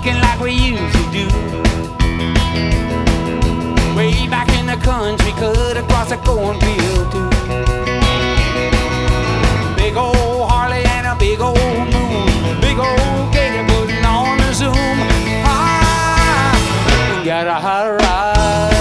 kicking like we used to do. Way back in the country, cut across a cornfield too.